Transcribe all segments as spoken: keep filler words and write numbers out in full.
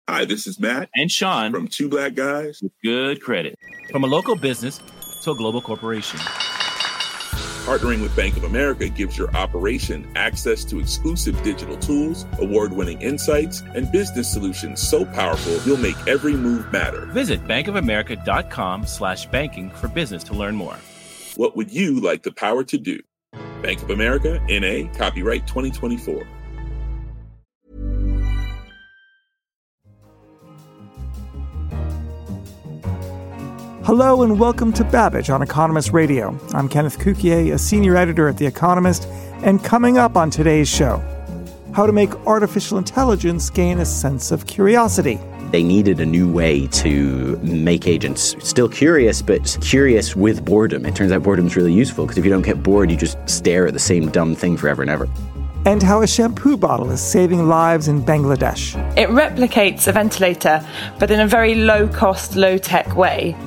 Hi, this is Matt and Sean from Two Black Guys with Good Credit. From a local business to a global corporation. Partnering with Bank of America gives your operation access to exclusive digital tools, award-winning insights, and business solutions so powerful you'll make every move matter. Visit bankofamerica.com slash banking for business to learn more. What would you like the power to do? Bank of America, N A, copyright twenty twenty-four. Hello and welcome to Babbage on Economist Radio. I'm Kenneth Cukier, a senior editor at The Economist, and coming up on today's show, how to make artificial intelligence gain a sense of curiosity. They needed a new way to make agents still curious, but curious with boredom. It turns out boredom's really useful because if you don't get bored, you just stare at the same dumb thing forever and ever. And how a shampoo bottle is saving lives in Bangladesh. It replicates a ventilator, but in a very low-cost, low-tech way.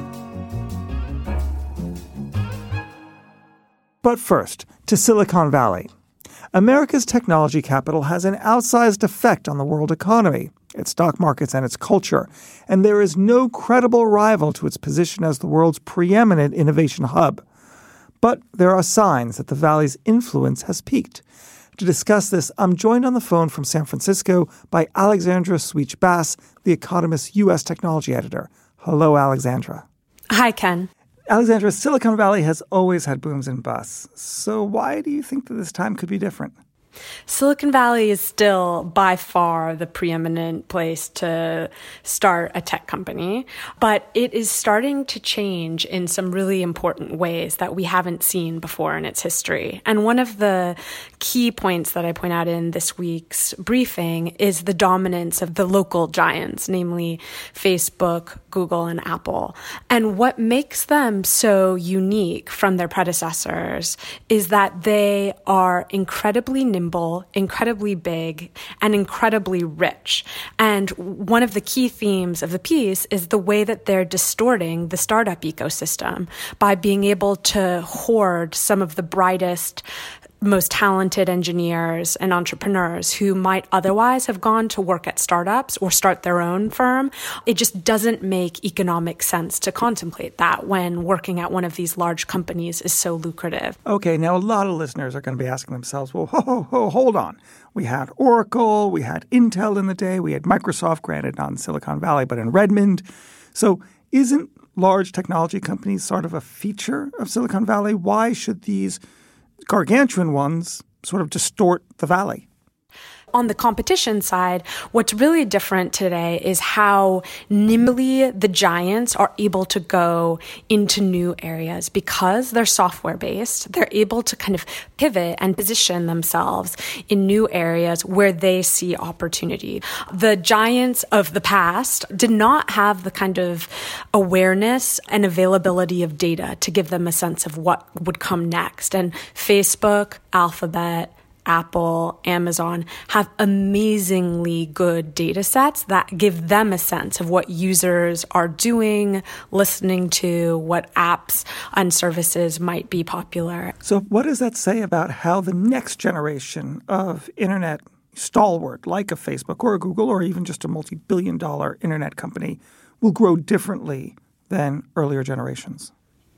But first, to Silicon Valley. America's technology capital has an outsized effect on the world economy, its stock markets, and its culture, and there is no credible rival to its position as the world's preeminent innovation hub. But there are signs that the Valley's influence has peaked. To discuss this, I'm joined on the phone from San Francisco by Alexandra Sweetsch-Bass, The Economist's U S technology editor. Hello, Alexandra. Hi, Ken. Alexandra, Silicon Valley has always had booms and busts. So why do you think that this time could be different? Silicon Valley is still by far the preeminent place to start a tech company, but it is starting to change in some really important ways that we haven't seen before in its history. And one of the key points that I point out in this week's briefing is the dominance of the local giants, namely Facebook, Google, and Apple. And what makes them so unique from their predecessors is that they are incredibly nimble, incredibly big, and incredibly rich. And one of the key themes of the piece is the way that they're distorting the startup ecosystem by being able to hoard some of the brightest, most talented engineers and entrepreneurs who might otherwise have gone to work at startups or start their own firm. It just doesn't make economic sense to contemplate that when working at one of these large companies is so lucrative. Okay, now a lot of listeners are going to be asking themselves, well, ho, ho, ho, hold on. We had Oracle, we had Intel in the day, we had Microsoft, granted not in Silicon Valley, but in Redmond. So isn't large technology companies sort of a feature of Silicon Valley? Why should these gargantuan ones sort of distort the valley? On the competition side, what's really different today is how nimbly the giants are able to go into new areas. Because they're software-based, they're able to kind of pivot and position themselves in new areas where they see opportunity. The giants of the past did not have the kind of awareness and availability of data to give them a sense of what would come next. And Facebook, Alphabet, Apple, Amazon have amazingly good data sets that give them a sense of what users are doing, listening to, what apps and services might be popular. So what does that say about how the next generation of internet stalwart, like a Facebook or a Google or even just a multi-billion dollar internet company, will grow differently than earlier generations?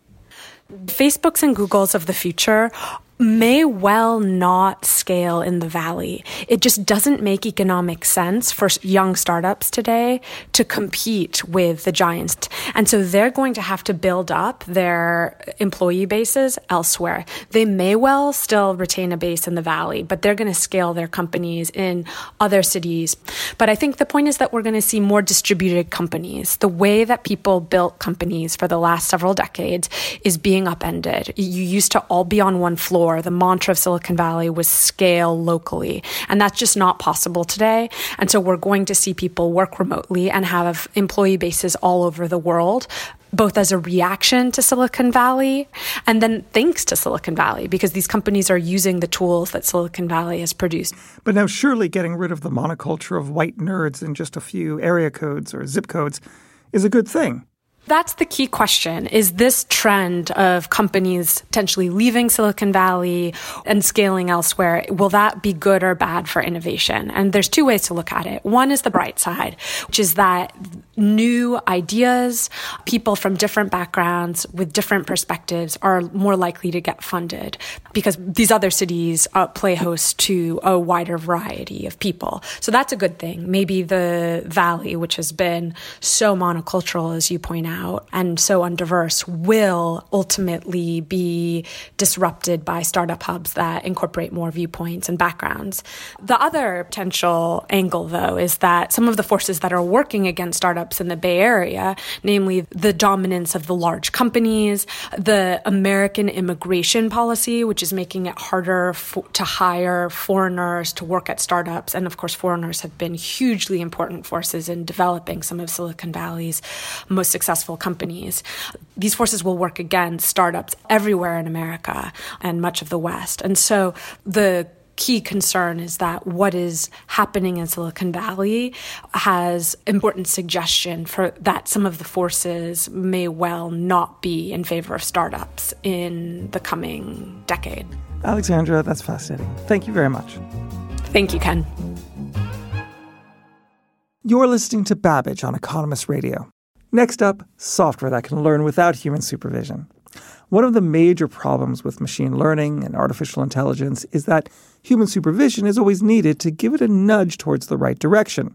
Facebooks and Googles of the future may well not scale in the valley. It just doesn't make economic sense for young startups today to compete with the giants. And so they're going to have to build up their employee bases elsewhere. They may well still retain a base in the valley, but they're going to scale their companies in other cities. But I think the point is that we're going to see more distributed companies. The way that people built companies for the last several decades is being upended. You used to all be on one floor. The mantra of Silicon Valley was scale locally, and that's just not possible today. And so we're going to see people work remotely and have employee bases all over the world, both as a reaction to Silicon Valley and then thanks to Silicon Valley, because these companies are using the tools that Silicon Valley has produced. But now surely getting rid of the monoculture of white nerds in just a few area codes or zip codes is a good thing. That's the key question. Is this trend of companies potentially leaving Silicon Valley and scaling elsewhere, will that be good or bad for innovation? And there's two ways to look at it. One is the bright side, which is that new ideas, people from different backgrounds with different perspectives are more likely to get funded because these other cities uh, play host to a wider variety of people. So that's a good thing. Maybe the Valley, which has been so monocultural, as you point out, and so undiverse, will ultimately be disrupted by startup hubs that incorporate more viewpoints and backgrounds. The other potential angle, though, is that some of the forces that are working against startups in the Bay Area, namely the dominance of the large companies, the American immigration policy, which is making it harder for, to hire foreigners to work at startups. And of course, foreigners have been hugely important forces in developing some of Silicon Valley's most successful companies. These forces will work against startups everywhere in America and much of the West. And so the key concern is that what is happening in Silicon Valley has important suggestion for that some of the forces may well not be in favor of startups in the coming decade. Alexandra, that's fascinating. Thank you very much. Thank you, Ken. You're listening to Babbage on Economist Radio. Next up, software that can learn without human supervision. One of the major problems with machine learning and artificial intelligence is that human supervision is always needed to give it a nudge towards the right direction.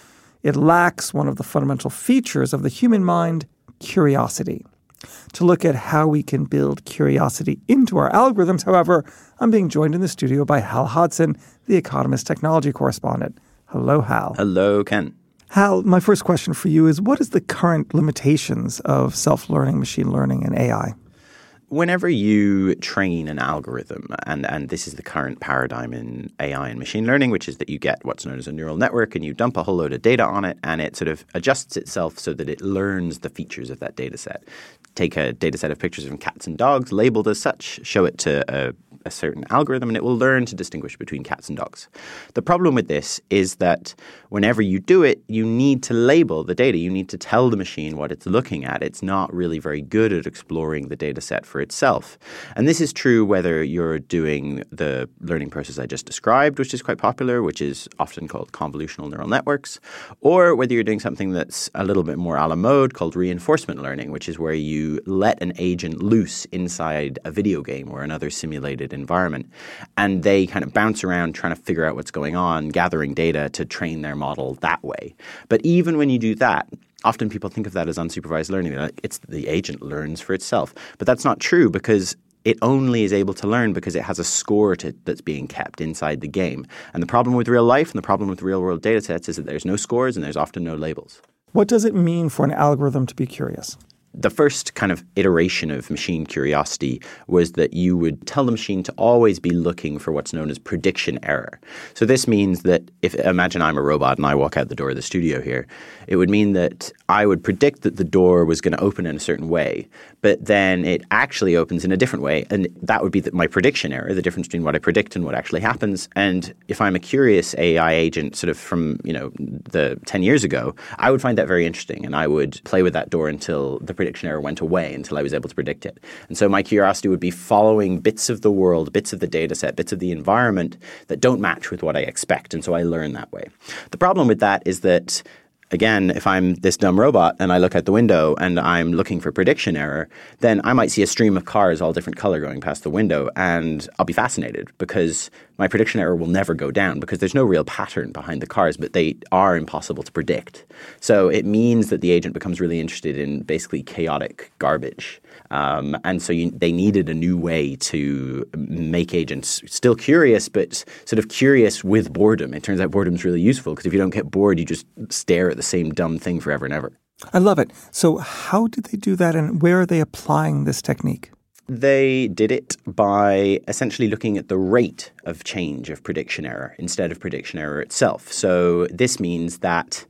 It lacks one of the fundamental features of the human mind, curiosity. To look at how we can build curiosity into our algorithms, however, I'm being joined in the studio by Hal Hodson, the Economist technology correspondent. Hello, Hal. Hello, Ken. Hal, my first question for you is, what is the current limitations of self-learning, machine learning, and A I? Whenever you train an algorithm, and, and this is the current paradigm in A I and machine learning, which is that you get what's known as a neural network and you dump a whole load of data on it and it sort of adjusts itself so that it learns the features of that data set. Take a data set of pictures of cats and dogs labeled as such, show it to a, a certain algorithm, and it will learn to distinguish between cats and dogs. The problem with this is that whenever you do it, you need to label the data. You need to tell the machine what it's looking at. It's not really very good at exploring the data set for itself. And this is true whether you're doing the learning process I just described, which is quite popular, which is often called convolutional neural networks, or whether you're doing something that's a little bit more a la mode called reinforcement learning, which is where you let an agent loose inside a video game or another simulated environment, and they kind of bounce around trying to figure out what's going on, gathering data to train their model that way. But even when you do that, often people think of that as unsupervised learning. They're like, it's the agent learns for itself. But that's not true, because it only is able to learn because it has a score to, that's being kept inside the game. And the problem with real life and the problem with real-world data sets is that there's no scores and there's often no labels. What does it mean for an algorithm to be curious? The first kind of iteration of machine curiosity was that you would tell the machine to always be looking for what's known as prediction error. So this means that if, imagine I'm a robot and I walk out the door of the studio here, it would mean that I would predict that the door was going to open in a certain way, but then it actually opens in a different way. And that would be the, my prediction error, the difference between what I predict and what actually happens. And if I'm a curious A I agent sort of from, you know, the ten years ago, I would find that very interesting. And I would play with that door until the prediction error went away, until I was able to predict it. And so my curiosity would be following bits of the world, bits of the data set, bits of the environment that don't match with what I expect. And so I learn that way. The problem with that is that, again, if I'm this dumb robot and I look out the window and I'm looking for prediction error, then I might see a stream of cars all different color going past the window, and I'll be fascinated because my prediction error will never go down because there's no real pattern behind the cars, but they are impossible to predict. So it means that the agent becomes really interested in basically chaotic garbage. Um, and so you, they needed a new way to make agents still curious, but sort of curious with boredom. It turns out boredom is really useful because if you don't get bored, you just stare at the same dumb thing forever and ever. I love it. So how did they do that, and where are they applying this technique? They did it by essentially looking at the rate of change of prediction error instead of prediction error itself. So this means that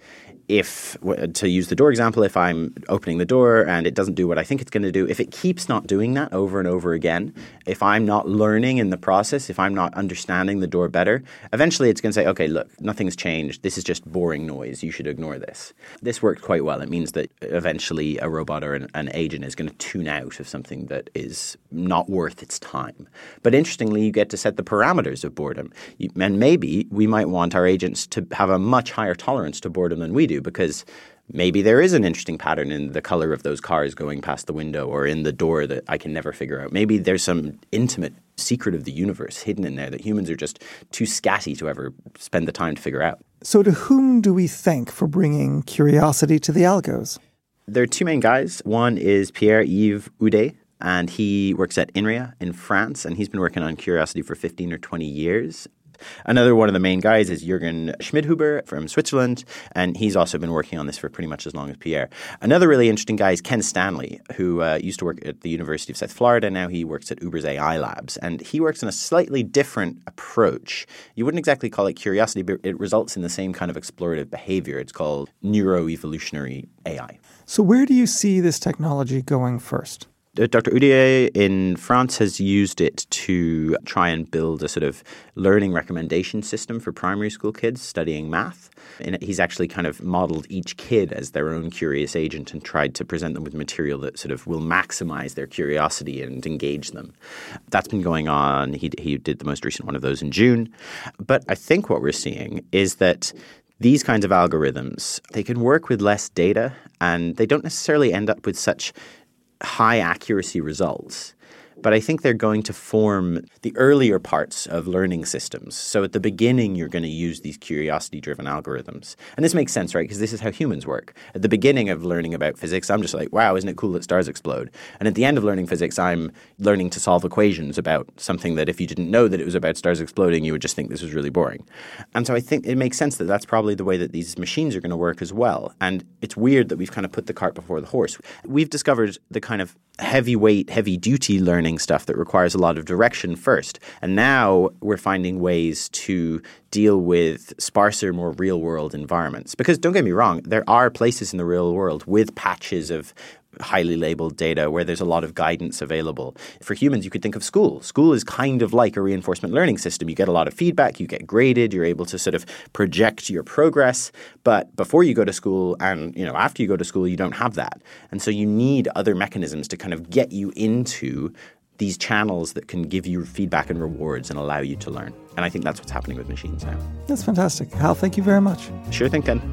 if, to use the door example, if I'm opening the door and it doesn't do what I think it's going to do, if it keeps not doing that over and over again, if I'm not learning in the process, if I'm not understanding the door better, eventually it's going to say, okay, look, nothing's changed. This is just boring noise. You should ignore this. This worked quite well. It means that eventually a robot or an, an agent is going to tune out of something that is not worth its time. But interestingly, you get to set the parameters of boredom. You, and maybe we might want our agents to have a much higher tolerance to boredom than we do, because maybe there is an interesting pattern in the color of those cars going past the window or in the door that I can never figure out. Maybe there's some intimate secret of the universe hidden in there that humans are just too scatty to ever spend the time to figure out. So to whom do we thank for bringing curiosity to the algos? There are two main guys. One is Pierre-Yves Houdet, and he works at INRIA in France, and he's been working on curiosity for fifteen or twenty years. Another one of the main guys is Jürgen Schmidhuber from Switzerland, and he's also been working on this for pretty much as long as Pierre. Another really interesting guy is Ken Stanley, who uh, used to work at the University of South Florida. Now he works at Uber's A I Labs, and he works in a slightly different approach. You wouldn't exactly call it curiosity, but it results in the same kind of explorative behavior. It's called neuroevolutionary A I. So where do you see this technology going first? Doctor Houdet in France has used it to try and build a sort of learning recommendation system for primary school kids studying math. And he's actually kind of modeled each kid as their own curious agent and tried to present them with material that sort of will maximize their curiosity and engage them. That's been going on. He, he did the most recent one of those in June. But I think what we're seeing is that these kinds of algorithms, they can work with less data and they don't necessarily end up with such high accuracy results. But I think they're going to form the earlier parts of learning systems. So at the beginning, you're going to use these curiosity-driven algorithms. And this makes sense, right? Because this is how humans work. At the beginning of learning about physics, I'm just like, wow, isn't it cool that stars explode? And at the end of learning physics, I'm learning to solve equations about something that if you didn't know that it was about stars exploding, you would just think this was really boring. And so I think it makes sense that that's probably the way that these machines are going to work as well. And it's weird that we've kind of put the cart before the horse. We've discovered the kind of heavyweight, heavy-duty learning stuff that requires a lot of direction first. And now we're finding ways to deal with sparser, more real-world environments. Because don't get me wrong, there are places in the real world with patches of highly labeled data where there's a lot of guidance available. For humans, you could think of school. School is kind of like a reinforcement learning system. You get a lot of feedback, you get graded, you're able to sort of project your progress. But before you go to school and, you know, after you go to school, you don't have that. And so you need other mechanisms to kind of get you into these channels that can give you feedback and rewards and allow you to learn. And I think that's what's happening with machines now. That's fantastic. Hal, thank you very much. Sure thing, Ken.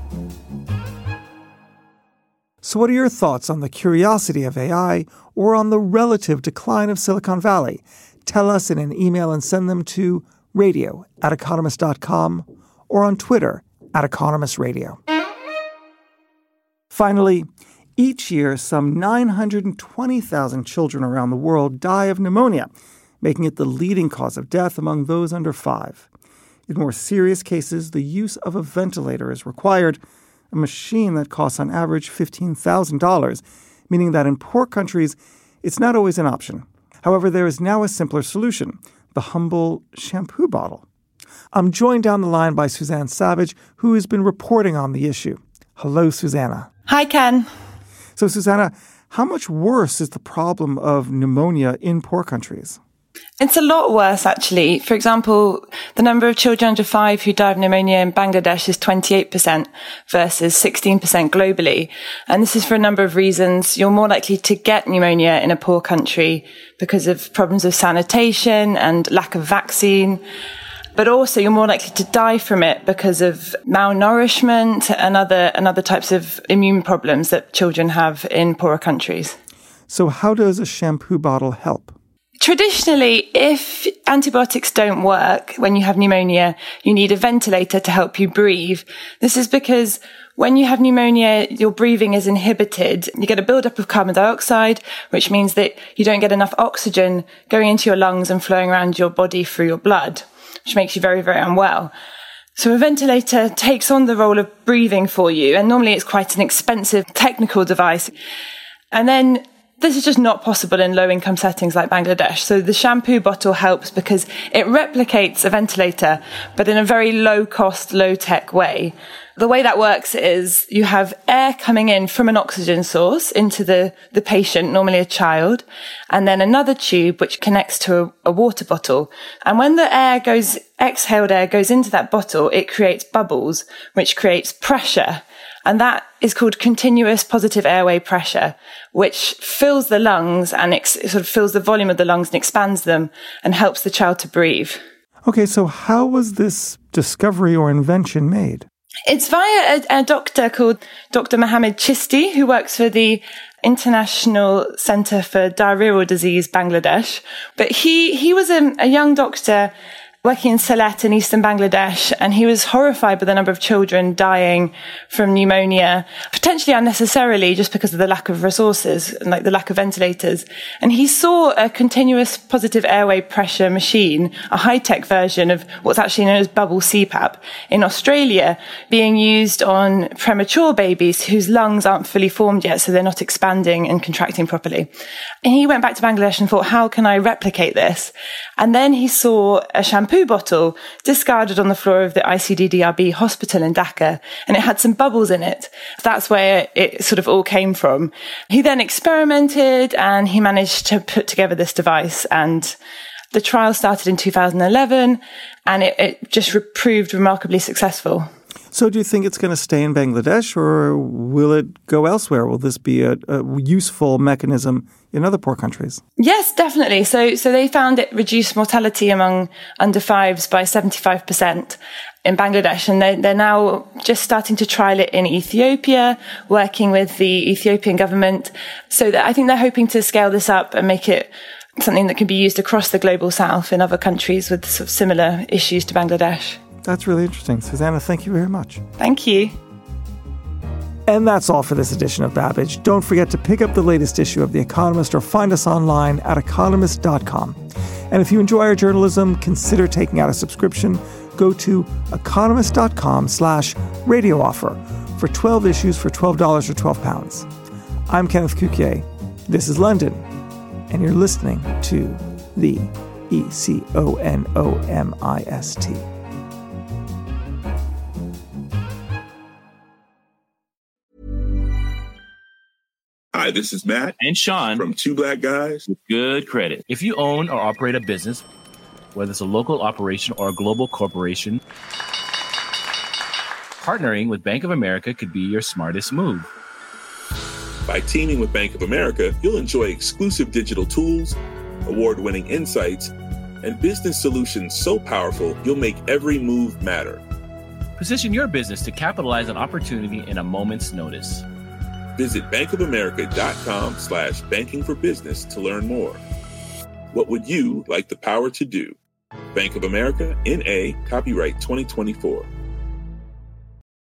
So what are your thoughts on the curiosity of A I or on the relative decline of Silicon Valley? Tell us in an email and send them to radio at economist dot com or on Twitter at Economist Radio. Finally, each year, some nine hundred twenty thousand children around the world die of pneumonia, making it the leading cause of death among those under five. In more serious cases, the use of a ventilator is required, a machine that costs on average fifteen thousand dollars, meaning that in poor countries, it's not always an option. However, there is now a simpler solution, the humble shampoo bottle. I'm joined down the line by Suzanne Savage, who has been reporting on the issue. Hello, Susanna. Hi, Ken. So, Susanna, how much worse is the problem of pneumonia in poor countries? It's a lot worse, actually. For example, the number of children under five who die of pneumonia in Bangladesh is twenty-eight percent versus sixteen percent globally. And this is for a number of reasons. You're more likely to get pneumonia in a poor country because of problems of sanitation and lack of vaccine. But also you're more likely to die from it because of malnourishment and other, and other types of immune problems that children have in poorer countries. So how does a shampoo bottle help? Traditionally, if antibiotics don't work when you have pneumonia, you need a ventilator to help you breathe. This is because when you have pneumonia, your breathing is inhibited. You get a buildup of carbon dioxide, which means that you don't get enough oxygen going into your lungs and flowing around your body through your blood, which makes you very, very unwell. So a ventilator takes on the role of breathing for you, and normally it's quite an expensive technical device. And then This is just not possible in low-income settings like Bangladesh. So the shampoo bottle helps because it replicates a ventilator, but in a very low-cost, low-tech way. The way that works is you have air coming in from an oxygen source into the, the patient, normally a child, and then another tube which connects to a, a water bottle. And when the air goes, exhaled air goes into that bottle, it creates bubbles, which creates pressure. And that is called continuous positive airway pressure, which fills the lungs and ex- sort of fills the volume of the lungs and expands them and helps the child to breathe. Okay, so how was this discovery or invention made? It's via a, a doctor called Doctor Mohammed Chisti, who works for the International Centre for Diarrheal Disease, Bangladesh. But he, he was a, a young doctor working in Sylhet in eastern Bangladesh, and he was horrified by the number of children dying from pneumonia, potentially unnecessarily just because of the lack of resources and like the lack of ventilators. And he saw a continuous positive airway pressure machine, a high-tech version of what's actually known as bubble C PAP in Australia, being used on premature babies whose lungs aren't fully formed yet, so they're not expanding and contracting properly. And he went back to Bangladesh and thought, how can I replicate this? And then he saw a shampoo bottle discarded on the floor of the I C D D R B hospital in Dhaka, and it had some bubbles in it. That's where it sort of all came from. He then experimented and he managed to put together this device, and the trial started in two thousand eleven, and it, it just re- proved remarkably successful. So do you think it's going to stay in Bangladesh, or will it go elsewhere? Will this be a, a useful mechanism in other poor countries? Yes, definitely. So so they found it reduced mortality among under fives by seventy-five percent in Bangladesh. And they're, they're now just starting to trial it in Ethiopia, working with the Ethiopian government. So that I think they're hoping to scale this up and make it something that can be used across the global south in other countries with sort of similar issues to Bangladesh. That's really interesting. Susanna, thank you very much. Thank you. And that's all for this edition of Babbage. Don't forget to pick up the latest issue of The Economist or find us online at economist dot com. And if you enjoy our journalism, consider taking out a subscription. Go to economist.com slash radio offer for twelve issues for twelve dollars or twelve pounds. I'm Kenneth Cukier. This is London. And you're listening to the E C O N O M I S T. Hi, this is Matt and Sean from Two Black Guys with Good Credit. If you own or operate a business, whether it's a local operation or a global corporation, partnering with Bank of America could be your smartest move. By teaming with Bank of America, you'll enjoy exclusive digital tools, award-winning insights, and business solutions so powerful you'll make every move matter. Position your business to capitalize on opportunity in a moment's notice. Visit bankofamerica.com slash banking for business to learn more. What would you like the power to do? Bank of America, N A, copyright twenty twenty-four.